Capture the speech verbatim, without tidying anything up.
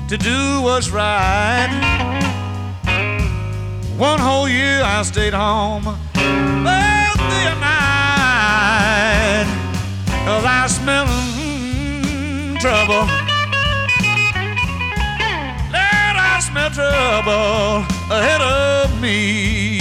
to do what's right. One whole year I stayed home both day and night, 'cause I smell mm, trouble. Lord, I smell trouble ahead of me.